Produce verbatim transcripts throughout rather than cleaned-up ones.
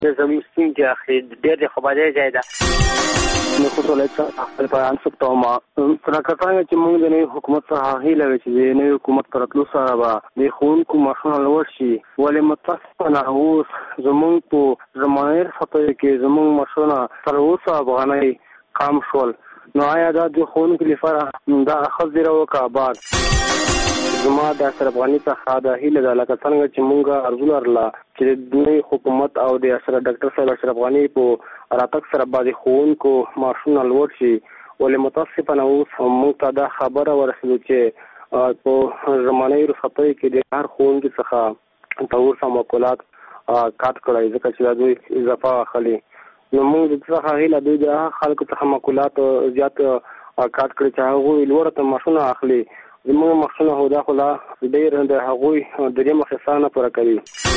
زمین ستونزې اخلي، ډېر د خبرې ځای ده. نو خو ولایت څخه خپل بیان ثبتوم. څرنګه څنګه چې موږ د نوي حکومت څخه هیله وي چې د نوي حکومت پر راتلو سره به د ښوونکو معاشونه لوړ شي، ولې متاسفانه اوس زموږ په زماني رخصتیو کې زموږ معاشونه تر اوسه افغانۍ کم شول. نو آیا دا د ښوونکو لپاره دا ښه زیری وکړه بعد زما د اشرف غني څخه د هیله ده لکه څنګه چې موږ ارزو لرله چې د نوي حکومت او د سره ډاکټر صاحب اشرف غني په راتګ سره به د ښوونکو معاشونه لوړ شي، ولې متاسفانه اوس موږ ته دا خبره ورسېده چې په زماني رخصتیو کې د هر ښوونکي څخه تر اوسه مقولات کاټ کړی، ځکه چې دا دوی اضافه اخلي. نو موږ د څخه هیله دوی د خلکو څخه مقولات زیات کاټ کړي چې هغوی لوړه ته معاشونه اخلي. زموږ معاشونه خو دا خو لا ډېر د هغوی درې مخې سانه پوره کوي.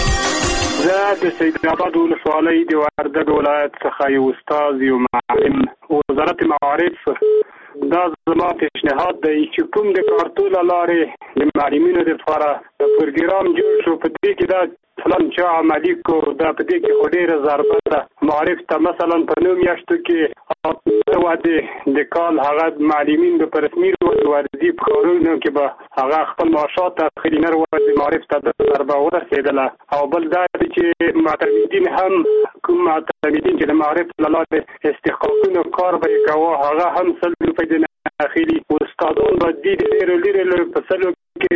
زه د سید آباد ولسوالۍ د وردګ ولایت څخه یو استاد یو معلم وزارت معارف. دا زما پیشنهاد دی چې کوم د کارتو له لارې د معلمینو دپاره د پروګرام جوړ شو، په دې کې دا فلان چا عملي کو، دا په دې کې خو ډېره ضربه ده معارف ته. مثلا په نوو میاشتو کې واده د کال هغه معلمین به په رسمي وردي په ښارونو کې به هغه خپل معاشات اخلي، نه ورځې معارف ته د ضربه ورسېدله. او بل دا دی چې معتمدین هم کوم معتمدین چې د معارف له لارې استحقاقونو کار به یې کوه هغه هم سل روپۍ د اخلي. استادان به دي د ډېرو لرې په سلو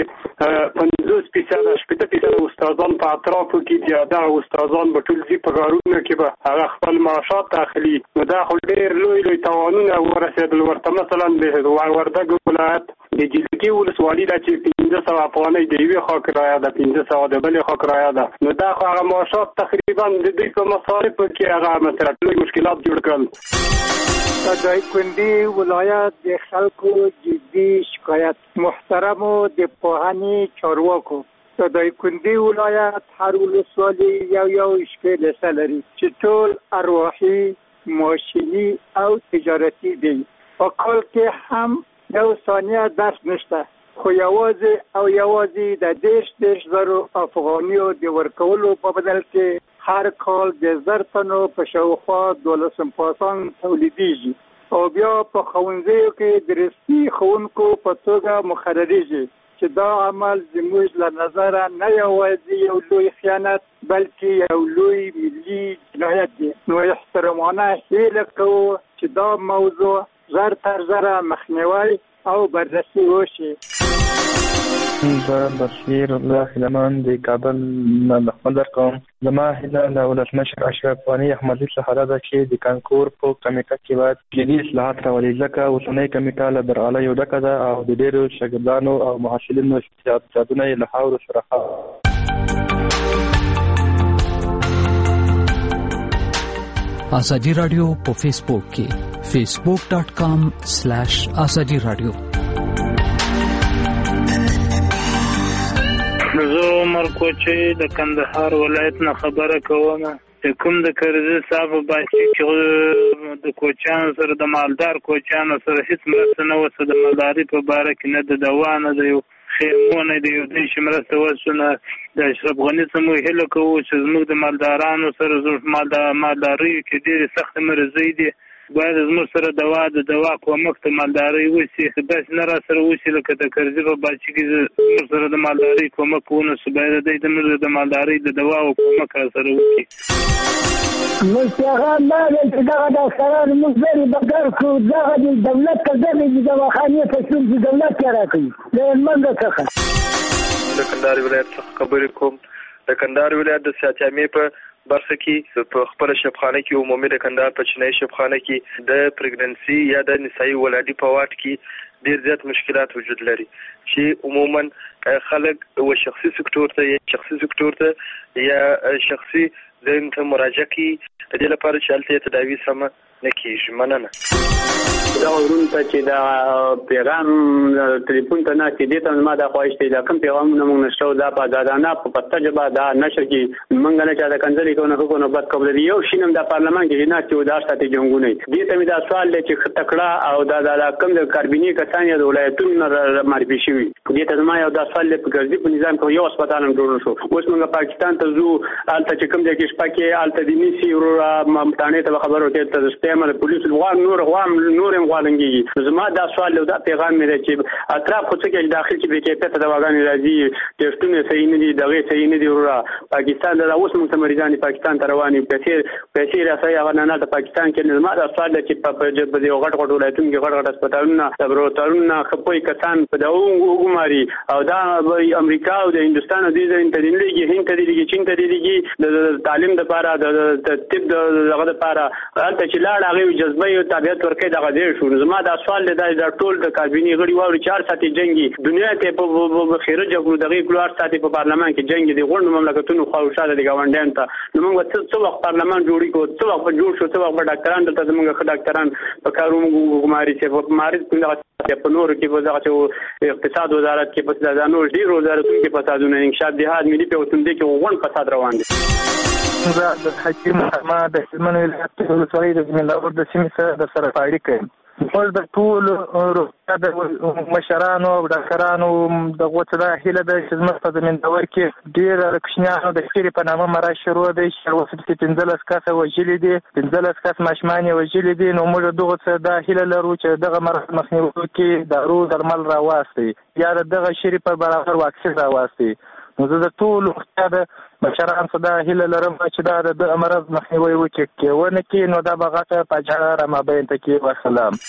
کې پنځوس فیصده شپېته فیصده استادان په اطرافو کې دي، دغه استادان به ټول ځي په ښارونو کې به هغه خپل معاشات اخلي. نو دا خو ډېر لوی لوی تاوانونه ورسېدل ورته. مثلا د وردګ ولایت د جلګې ولسوالي ده چې پنځه سوه افغانۍ د یوې خوا کرایه ده، پنځه سوه د بلې خوا کرایه ده. نو دا خو هغه معاشات تقریبا د دوی په مصارفو کې هغه مثلا لوی مشکلات جوړ کړل. د دایکنډي ولایت د خلکو جدي شکایت. محترمو د پوهنې چارواکو، د دایکنډي ولایت هر ولسوالي یو یو شپېلسه لري چې ټول ارواحي، معاشي او تجارتي دي. په کال کې هم یو ثانیه درس نشته، خو یوازې او یوازې د دېرش دېرش زرو افغانیو د ورکولو په بدل کې هر کال د زر تنو په شاوخوا دولسم پاسان تولیدېږي او بیا په ښوونځیو کې د رسمي ښوونکو په توګه مقرریږي، چې دا عمل زموږ له نظره نه یوازې یو لوی خیانت بلکې یو لوی ملي جنایت دی. نو احترامانه هیله کوو چې دا موضوع زر تر زره مخنیوی او بررسي وشي. زه بشیر الله هیلمان د کابل نه خبر کوم. زما هیله له ولسمشر اشرف غني احمدي څخه ده چې د کانکور په کمیټه کې باید جدي اصلاحات راولي، ځکه اوسنۍ کمیټه له برعلیو ډکه ده او د ډېرو شاګردانو او محصلینو استعدادونه یې له خاورو سره خاورو. ازادي رادیو په فیسبوک کې فیسبوک ډاٹ کام سلیش ازادي رادیو. زه عمر کوچی د کندهار ولایت نه خبره کوم. د کوم د کرزي صاحب باچي چې د کوچیانو سره د مالدار کوچیانو سره هیڅ مرسته نه وسه، د مالداري په باره کې نه د دوا نه د یو خیمو نه د یو دې چې مرسته وسونه. د اشرف غني څخه موږ هیله کوو چې زموږ د مالدارانو سره زموږ مالداري کې ډېرې سختې مرضۍ دي، باید زموږ سره دوا د دوا کومک ته مالداري وشي. داسې نه را سره وشي لکه د کرزي په باچي کې زموږ سره د مالداري کومک ونه شو، باید دی د مالداري د دوا او کومک را سره وکړي. موږ هغه نه دی چې دغه ډاکټران موږ لرې بګر کړو، دغه د دولت ته دغې د دواخانې په شوم چې دولت یې راکوي د هلمند څخه. د کندهار ولایت څخه خبرې کوم. د کندهار ولایت د سیاتیامې په برخه کې په خپل شفخانه کې عمومي د کندهار په چینایي شفخانه کې د پریګننسي یا د نسایي ولادي په واټ کې ډېر زیات مشکلات وجود لري چې عموما خلک و شخصي سکتور ته یا شخصي سکتور ته یا شخصي ذهن ته مراجعه کوي د دې لپاره چې هلته تداوي سمه نه کېږي. مننه. دا ورون ته چې دا پیغام ټلیفون ته نه چې دې ته ما دا خواهش دی دا کوم پیغامونه موږ نشو دا په ازادانه په پسته ژبه دا نشر کې موږ نه چا د کنځلې کوو نه کوو بد قبول دی. یو شینم د پارلمان کې نه چې دا ساتي جنګونه دې ته می دا سوال دی چې تکړه او دا د کوم د کاربینی کسان یا د ولایتونو معرفي شوي دې ته ما یو د سوال په ګرځي په نظام کې یو هسپتال هم جوړ شو. اوس موږ پاکستان ته ځو الته چې کوم ځای کې شپه کې الته د نیسی ورو ممتانه ته خبر ورته ته سپېمه د پولیس لغوام نور غوام نور هم غوالنګي. زما دا سوال له دا پیغام مې دی چې اطراف خو څه کې داخل کې به کې ته د واغان راځي ټیسټونه صحیح نه دي دغه صحیح نه دي ورو پاکستان د اوس موږ مریضان پاکستان ته رواني پیسې پیسې راځي هغه نه د پاکستان کې زما دا سوال چې په جبه دی غټ غټ ولایتونو کې غټ غټ هسپتالونه لابراتوارونه خپوي کسان په دا وګماري او دا امریکا او د هندستان د دې انټرنیټ لګي هند ته لګي چین ته لګي د تعلیم د لپاره د طب دغه لپاره البته چې لاړ هغه جذبه او تابعیت ورکړي دغه دې شو. زما دا سوال دی دا ټول د کابینه غړي ووري چار ساتي جنگي دنیا ته په خیره جګړو دغه کلوار ساتي په پارلمان کې جنگي دي غوړ مملکتونو خواوشاله دي ګاونډیان ته نو موږ څه وخت پارلمان جوړی کو څه وخت جوړ شو څه وخت ډاکټران دلته موږ خ ډاکټران په کارو موږ ماري چې په ماري څنګه په نور کې په دغه اقتصاد وزارت کې په ځانو ډیر وزارتونو کې فسادونه انکشاف جهاد ملي په وتون دي کې وغون فساد روان دي. دا د حکیم محمد د هلمند ولایت ولسوالۍ د ملاور د سیمې سره د سره اړیکه موږ د ټول روغتیا د مشرانو او ډاکټرانو د غوڅه هیله د خدمت په زمیندور کې ډیر رکشنیانو د شری په نامه مرا شروع دي چې وسلتي پنځلس کسه وجلي دي پنځلس کس ماشمان وجلي دي نو موږ دغه څه د هیله لرو چې دغه مرض مخنیوي کې دارو درمل راوستي یا دغه شری په برابر واکسین راوستي. نو زه د ټول روغتیا د مشرانو صدا هیله لرم چې دا د مرض مخنیوي وکړي ونه کې نو دا بغاته پاجا را مابین ته کې وسلام.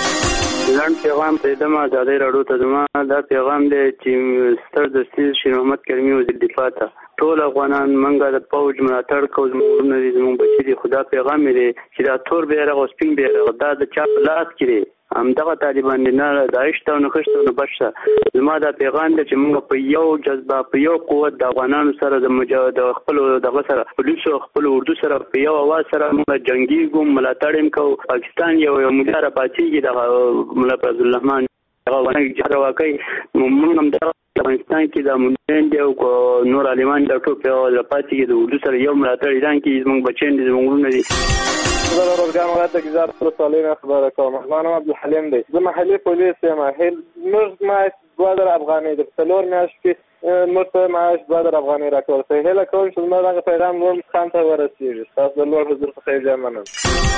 لاند پیغام پیدم آزادی راډیو ته زما دا پیغام دی چې ستر دستي شیر محمد کرمی وزیر دفاع ته ټول افغانان منګه د پوج ملاتړ کوو زموږ نه دي زموږ بچي دي خدا پیغام دی چې دا تور بیرغ او سپین بیرغ دا د چا په لاس کې هم دغه طالبان نه داعش ته نو خشته نو بشه زما دا پیغام دی چې موږ په یو جذبه په یو قوت د افغانانو سره د مجاهد خپل دغه سره پولیسو خپل اردو سره په یو اواز سره موږ جنگي ګم ملاتړ هم کوو. پاکستان یو یو مجاره پاتېږي د مولا فضل الرحمن هغه ونه جوړ واکای موږ هم د افغانستان کې د مونږ او نور عالمان د ټوپ او د پاتې د اردو سره یو ملاتړ ایران کې زموږ بچین دي زموږ نه دي. زه د روزګان ولایت د ګیزاب ولسوالۍ خبره کوم. زما نوم عبدالحلیم دی. زه محلي پولیس یم. هل موږ معاش دوه زره افغانۍ د څلور میاشتې کې موږ معاش دوه زره افغانۍ راکول شوی. هله کوم چې زما دغه پیغام نور خان ته ورسیږي. تاسو د لوړ حضور څخه یې مننه.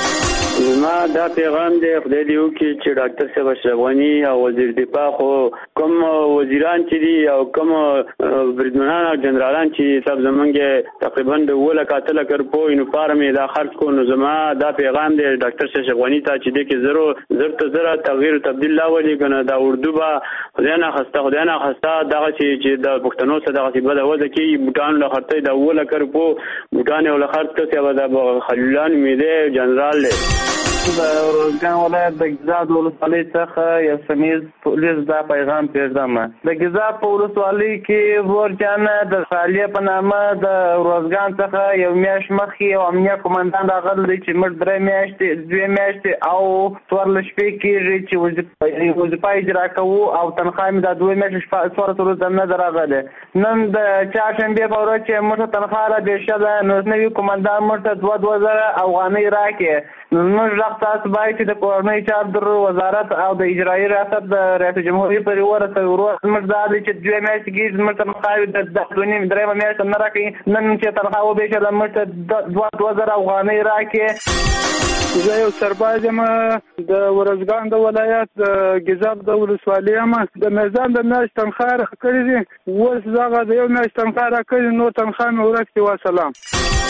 زما دا پیغام دی خدای دې وکړي چې ډاکټر صاحب اشرف غني او وزیر دفاع خو کوم وزیران چې دي او کوم بریدمنان او جنرالان چې سب زمونږ تقریبا د وله کاتله کرپو یونیفارم دا خرڅ کو نو زما دا پیغام دی ډاکټر اشرف غني ته چې دې کې زرو زر ته زر تغییر تبدیل لا ولي کنه دا اردو با خدای نه خسته خدای نه خسته دغه چې د پښتنو سره دغه څه بده وځي کې بوتان له خرڅې د وله کرپو بوتان له خرڅ څه به د خلیلان میده جنرال له د روزګان ولایت د ګیزاب ولسوالۍ څخه یو سمیز پولیس دا پیغام پیژدم. د ګیزاب په ولسوالۍ کې ورجانه د خالیه په نامه د روزګان څخه یو میاشت مخکې یو امنیه قومندان راغلی دی چې موږ درې میاشتې دوې میاشتې او څوارلس شپې کېږي چې وظیفه اجرا کوو او تنخواه مې دا دوې میاشتې څوارلس ورځې نه ده راغلی. نن د چهارشنبې په ورځ چې موږ ته تنخواه را بېشه ده نو نوي قومندان موږ ته دوه دوه زره افغانۍ راکړې. موږ تاسو باید چې د کورنۍ چارو وزارت او د اجرایي ریاست د رئیس جمهوریت پورې ورسوي. موږ دا دی چې دوه میاشتې کېږي موږ ته تنخواه د دوه نیم درېیمه میاشت نه راکوي. نن چې تنخواه وبېښله موږ ته دوه دوه زره افغانۍ راکړې. زه یو سرباز یم د ورزګان د ولایت د ګیزاب د ولسوالۍ یم. د میزان د میاشت تنخواه راکړې کړې دي. اوس دغه د یو میاشت تنخواه راکړې نور تنخواه مې ورکړې. وسلام.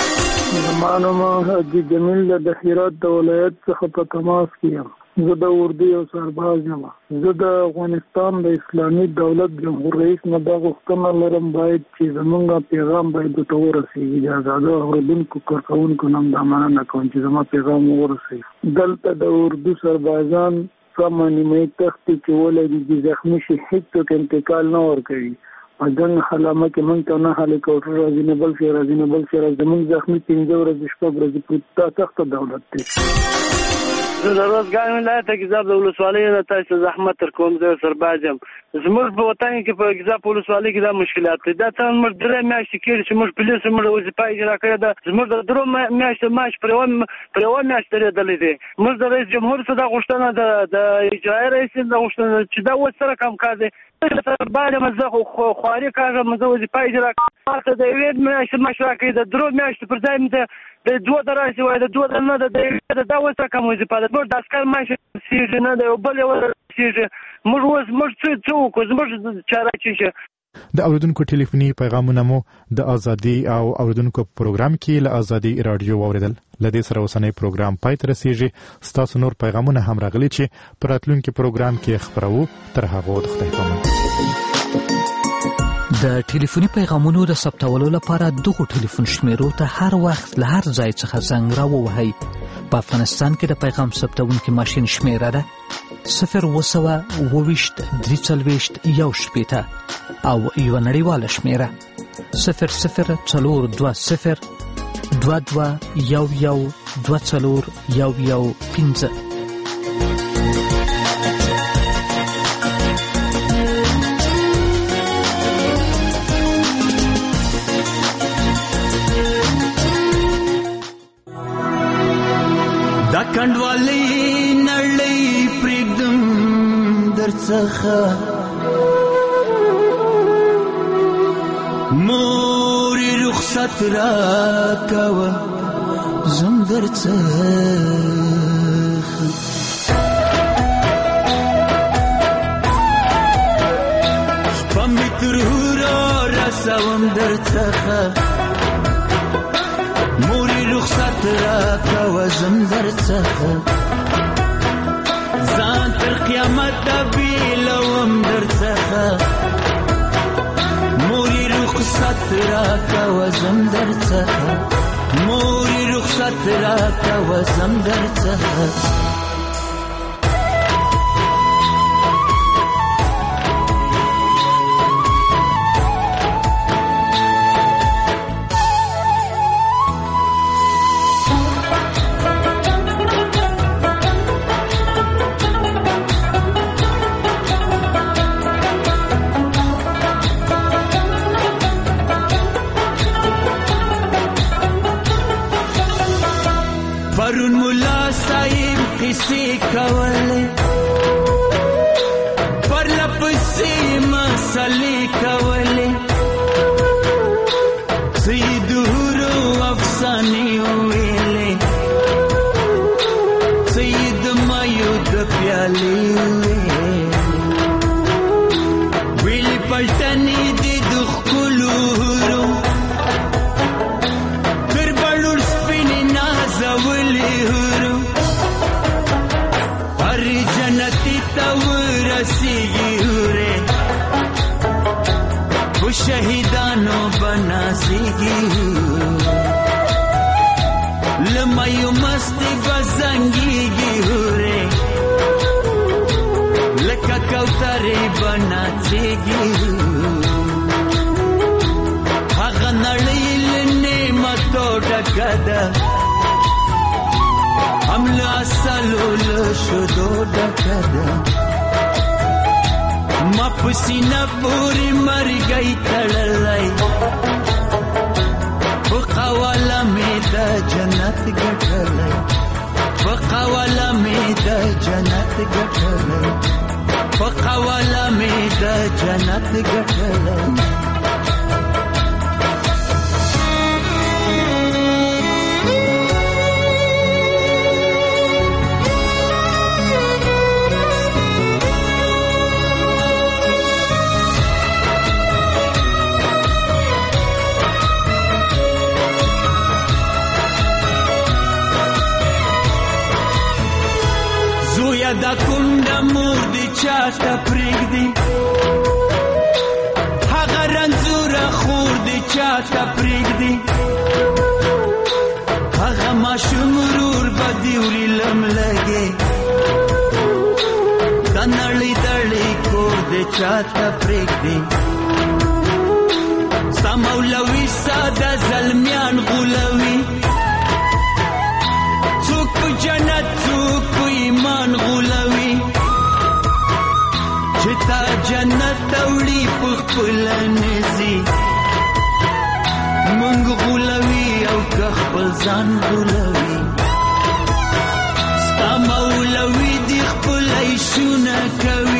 زما نوم حاجي جمیل د هرات د ولایت څخه په تماس کې یم. زه د اردو یو سرباز یم. زه د افغانستان د اسلامي دولت جمهور رئیس نه دا غوښتنه لرم باید چې زمونږ پیغام باید ورته ورسېږي. د ازادو اورېدونکو کارکوونکو نه هم دا مننه کوم چې زما پیغام ورسېږي. دلته د اردو سربازان سمه نیمایي تختې چې ولري زخمي شي هېڅوک انتقال نه ورکوي. په جنګ حلامه کې موږ ته نه هلیکاپټر راځي نه بل شی راځي نه بل شی راځي. زموږ زخمي پنځه ورځې شپږ ورځې پروت دا تخته دولت دی. زه د روزګان ولایت ګیزاب د ولسوالۍ نه تاسو زحمت تر کوم زه سرباز یم. زموږ په وطن کې په ګیزاب ولسوالۍ کې دا مشکلات دي. دا ته موږ درې میاشتې کېږي چې موږ پولیس موږ وظیفه اجرا کړې ده. زموږ د درو میاشتې معاش پر یوه پر یوه میاشت تېرېدلی دی. موږ د رئیس جمهور څخه دا غوښتنه د د اجرایي رئیس دا غوښتنه چې دا اوس سره کم کار دی. سرباز یم زه خو خواري کاږم، زه وظیفه اجرا کوم. ماته د یوې میاشتې معاش راکوي، د درو میاشتو پر ځای مې د دوه د راشي وایي د دوه د نه ده د دا اوس کم وظیفه ده. موږ د عسکر معاش رسېږي نه د یو بل یو رسېږي. موږ اوس موږ څه څه وکړو؟ زموږ چاره څه شي؟ د اوریدونکو ټلیفوني پیغامونه مو د ازادي او اوریدونکو پروګرام کې له ازادي رادیو اوریدل. لدې سره اوسنۍ پروګرام پای ته رسیږي. ستاسو نور پیغامونه هم راغلي چې په راتلونکي پروګرام کې خبرو. تر هغه د خدای په امان. د ټلیفوني پیغامونو د ثبتولو لپاره دغه ټلیفون شمیرو ته هر وخت له هر ځای څخه زنګ راووهئ. په افغانستان کې د پیغام ثبتونکي ماشین شمیره ده صفر اووه سوه اووه ویشت درې څلوېښت یو شپېته او یوه نړیواله شمیره صفر صفر څلور دوه صفر دوه دوه یو یو دوه څلور یو یو پنځه. دا کندوالی نړۍ پرېږدم درڅخه مورې رخصت راکوه زم درڅخه شپه مې تر هوره رسوم درڅخه مورې رخصت راکوه زم درڅخه ځان تر قیامته بیلوم درڅخه مورې رخصت راکوه زم درڅخه مورې رخصت راکوه زم درڅخه. پرون ملا صاحب قصې کولې پرله پسې مسلې کولې سید هورو افسانې ویلې سید مایو د پیالې ویلې پلټنې دې د ښکلو هورو شهیدانو بناسیږي لمایو مستی بزنګيږي هوره لکه کوترې بناسیږي هغه نړۍ نعمتو ډکه ده حمل اصلو له شودو ډکه ده ما پسینه پوری مرګی تړلای په قواله می د جنت ګټلای په قواله می د جنت ګټلای په قواله می د جنت ګټلای. دا کونډه مور دی چاته پرېږدي هغه رنځوره خور دی چاته پرېږدي هغه ماشوم ورور به دې وړي لملګې دا نړۍ دړې کور دی چاته پرېږدي ستا مولوي ساده زلمیان غولوي څوک په جنت څوک په ځان غولوي ستا مولوي دی خپل عیشونه کوي